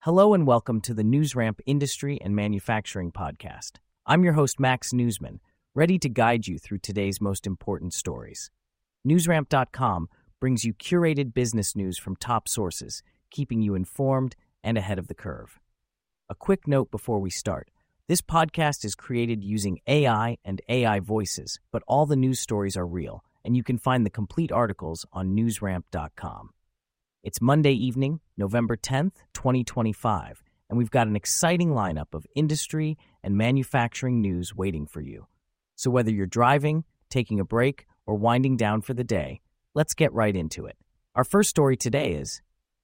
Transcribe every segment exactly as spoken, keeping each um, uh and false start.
Hello and welcome to the NewsRamp Industry and Manufacturing Podcast. I'm your host, Max Newsman, ready to guide you through today's most important stories. Newsramp dot com brings you curated business news from top sources, keeping you informed and ahead of the curve. A quick note before we start. This podcast is created using A I and A I voices, but all the news stories are real, and you can find the complete articles on Newsramp dot com. It's Monday evening, November tenth, twenty twenty-five, and we've got an exciting lineup of industry and manufacturing news waiting for you. So whether you're driving, taking a break, or winding down for the day, let's get right into it. Our first story today is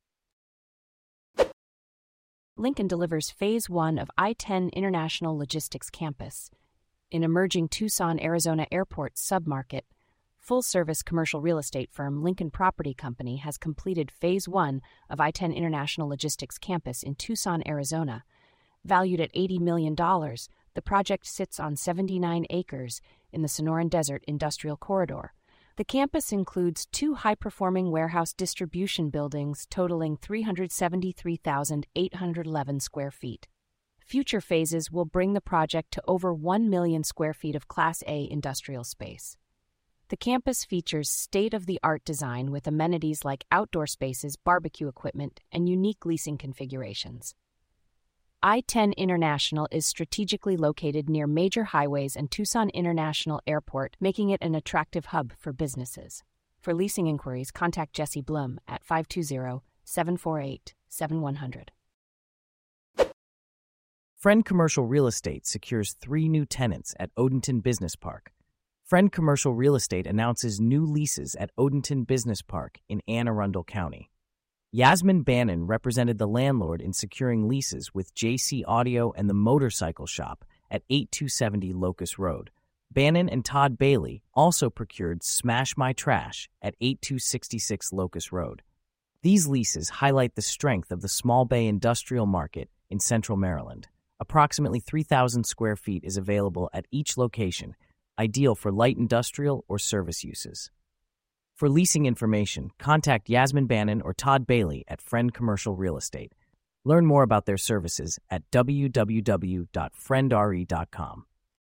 Lincoln delivers Phase one of I ten International Logistics Campus. In emerging Tucson, Arizona airport submarket, full-service commercial real estate firm Lincoln Property Company has completed Phase one of I ten International Logistics Campus in Tucson, Arizona. Valued at eighty million dollars, the project sits on seventy-nine acres in the Sonoran Desert Industrial Corridor. The campus includes two high-performing warehouse distribution buildings totaling three hundred seventy-three thousand eight hundred eleven square feet. Future phases will bring the project to over one million square feet of Class A industrial space. The campus features state-of-the-art design with amenities like outdoor spaces, barbecue equipment, and unique leasing configurations. I ten International is strategically located near major highways and Tucson International Airport, making it an attractive hub for businesses. For leasing inquiries, contact Jesse Blum at five two zero, seven four eight, seven one zero zero. Friend Commercial Real Estate secures three new tenants at Odenton Business Park. Friend Commercial Real Estate announces new leases at Odenton Business Park in Anne Arundel County. Yasmin Bannon represented the landlord in securing leases with J C Audio and the Motorcycle Shop at eighty-two seventy Locust Road. Bannon and Todd Bailey also procured Smash My Trash at eighty-two sixty-six Locust Road. These leases highlight the strength of the small bay industrial market in central Maryland. Approximately three thousand square feet is available at each location, ideal for light industrial or service uses. For leasing information, contact Yasmin Bannon or Todd Bailey at Friend Commercial Real Estate. Learn more about their services at w w w dot friend r e dot com.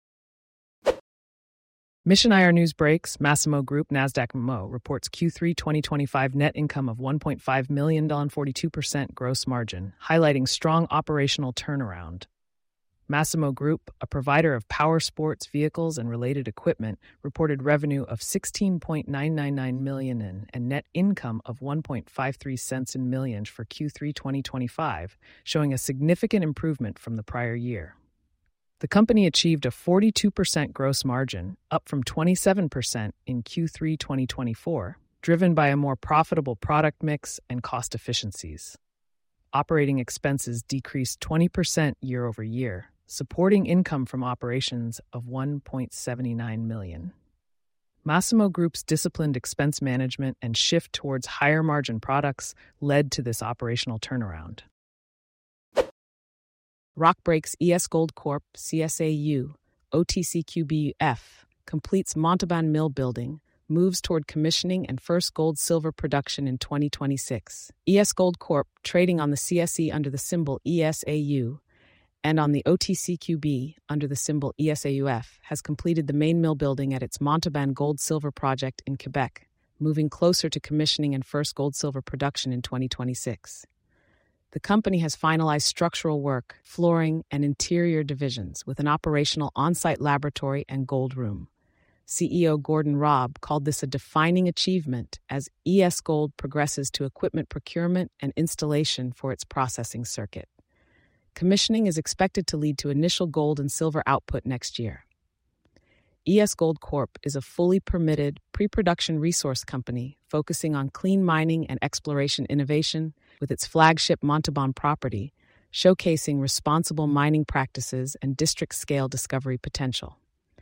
Mission I R News breaks. Massimo Group, Nasdaq Mo, reports Q three twenty twenty-five net income of one point five million dollars, forty-two percent gross margin, highlighting strong operational turnaround. Massimo Group, a provider of power sports vehicles and related equipment, reported revenue of sixteen point nine nine nine million dollars in and net income of one point five three cents in million for Q three twenty twenty-five, showing a significant improvement from the prior year. The company achieved a forty-two percent gross margin, up from twenty-seven percent in Q three twenty twenty-four, driven by a more profitable product mix and cost efficiencies. Operating expenses decreased twenty percent year over year, supporting income from operations of one point seven nine million dollars. Massimo Group's disciplined expense management and shift towards higher-margin products led to this operational turnaround. Rockbreaks E S Gold Corp, C S A U, O T C Q B F, completes Montalban Mill building, moves toward commissioning and first gold-silver production in twenty twenty-six. E S Gold Corp, trading on the C S E under the symbol E S A U, and on the O T C Q B under the symbol E S A U F, has completed the main mill building at its Montalban Gold-Silver project in Quebec, moving closer to commissioning and first gold-silver production in twenty twenty-six. The company has finalized structural work, flooring, and interior divisions with an operational on-site laboratory and gold room. C E O Gordon Robb called this a defining achievement as E S Gold progresses to equipment procurement and installation for its processing circuit. Commissioning is expected to lead to initial gold and silver output next year. E S Gold Corp is a fully permitted pre-production resource company focusing on clean mining and exploration innovation with its flagship Montalban property, showcasing responsible mining practices and district-scale discovery potential.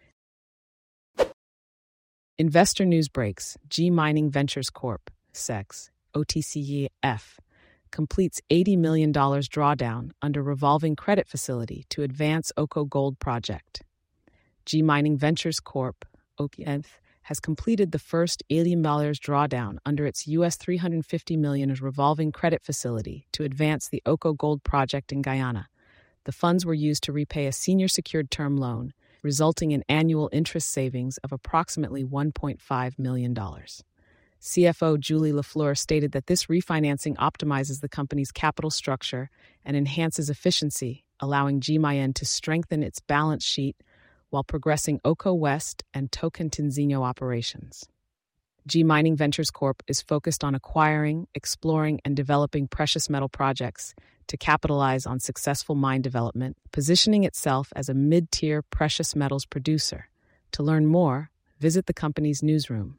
Investor news breaks. G Mining Ventures Corp, S E X, O T C E F, completes eighty million dollars drawdown under revolving credit facility to advance Oko Gold project. G Mining Ventures Corp, O K E F, has completed the first billion dollars drawdown under its U S three hundred fifty million dollars revolving credit facility to advance the Oko Gold project in Guyana. The funds were used to repay a senior secured term loan, resulting in annual interest savings of approximately one point five million dollars. C F O Julie Lafleur stated that this refinancing optimizes the company's capital structure and enhances efficiency, allowing G M I N to strengthen its balance sheet while progressing Oko West and Tocantinzinho operations. G Mining Ventures Corp is focused on acquiring, exploring, and developing precious metal projects to capitalize on successful mine development, positioning itself as a mid-tier precious metals producer. To learn more, visit the company's newsroom.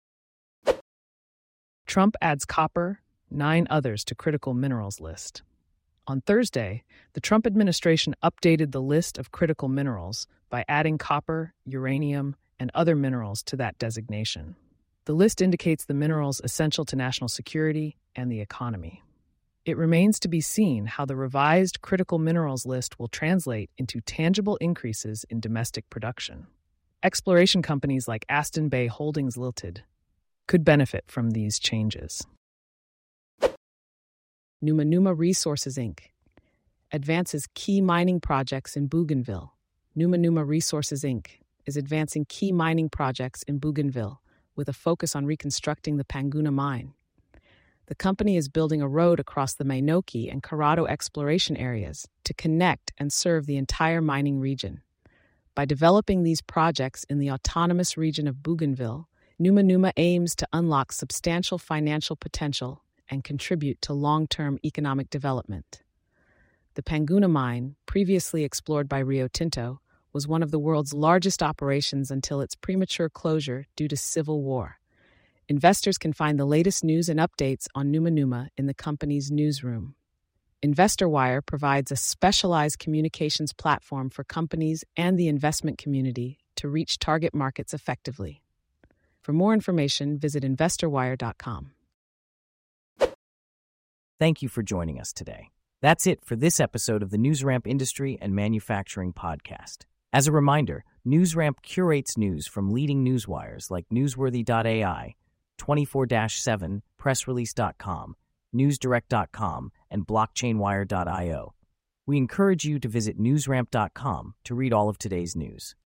Trump adds copper, nine others to critical minerals list. On Thursday, the Trump administration updated the list of critical minerals by adding copper, uranium, and other minerals to that designation. The list indicates the minerals essential to national security and the economy. It remains to be seen how the revised critical minerals list will translate into tangible increases in domestic production. Exploration companies like Aston Bay Holdings Limited could benefit from these changes. Numa Numa Resources Incorporated advances key mining projects in Bougainville. Numa Numa Resources Incorporated is advancing key mining projects in Bougainville with a focus on reconstructing the Panguna mine. The company is building a road across the Mainoki and Corrado exploration areas to connect and serve the entire mining region. By developing these projects in the autonomous region of Bougainville, Numa Numa aims to unlock substantial financial potential and contribute to long-term economic development. The Panguna mine, previously explored by Rio Tinto, was one of the world's largest operations until its premature closure due to civil war. Investors can find the latest news and updates on Numa Numa in the company's newsroom. InvestorWire provides a specialized communications platform for companies and the investment community to reach target markets effectively. For more information, visit investor wire dot com. Thank you for joining us today. That's it for this episode of the NewsRamp Industry and Manufacturing Podcast. As a reminder, NewsRamp curates news from leading newswires like newsworthy dot A I, twenty-four seven, press release dot com, news direct dot com, and blockchain wire dot io. We encourage you to visit newsramp dot com to read all of today's news.